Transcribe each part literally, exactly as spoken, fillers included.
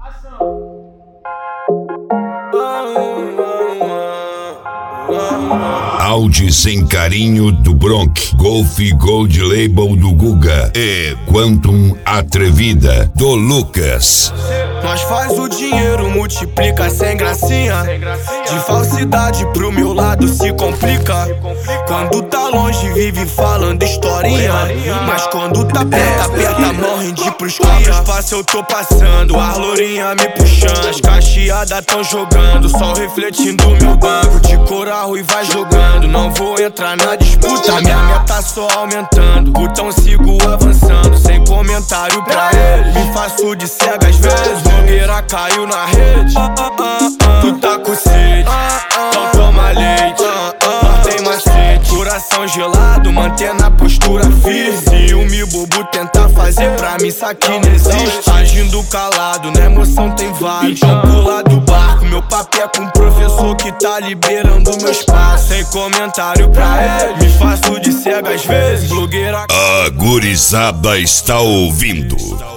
Audi sem carinho do Bronx, Golf Gold Label do Guga e Quantum Atrevida do Lucas. Nós faz o dinheiro, multiplica sem gracinha. De falsidade pro meu lado se complica. Quando tá longe vive falando historinha, mas quando tá perto, aperta, morre de pros cria. Espaço eu tô passando, as lourinhas me puxando, as cacheadas tão jogando, sol refletindo meu banco. De coral e vai jogando, não vou entrar na disputa, minha meta só aumentando. Então sigo avançando, sem comentário pra eles. Me faço de cega às vezes, blogueira caiu na rede. Tu tá com sede, então toma leite. Não tem macete, coração gelado, mantendo a postura firme. Se o me bobo tentar fazer pra mim, isso aqui não existe. Agindo calado, na emoção tem vários. Então pula do barco, meu papo é com o professor que tá liberando meu espaço. Sem comentário pra ele, me faço de cega às vezes, blogueira. A gurizada está ouvindo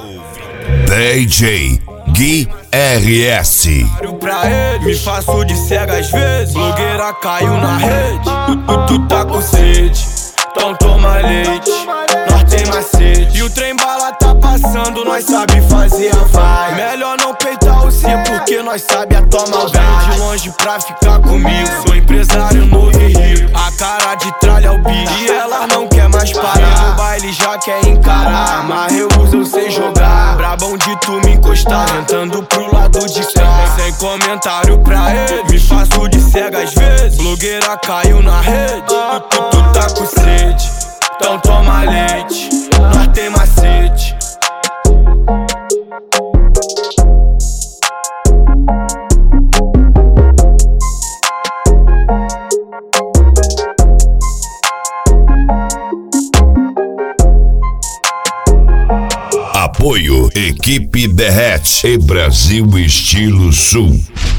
D J Gui R S. Pra ele, me faço de cega às vezes, blogueira caiu na rede. Tu, tu, tu tá com sede, então toma leite. Nós tem macete, e o trem bala tá passando, nós sabe fazer a vibe. Melhor não peitar o C porque nós sabe a tomar o bem. De longe pra ficar comigo, sou empresário novo e rico. A cara de tralha é o bicho, e ela não quer mais parar. No baile já quer encarar, mas eu uso, eu sei jogar. Brabão de tu me encostar, tentando pro lado de cá. Sem comentário pra ele, me faço de cega às vezes, blogueira caiu na rede. Tu, tu, tu tá com sede, então toma leite. Nós tem macete. Apoio Equipe Derrete e Brasil Estilo Sul.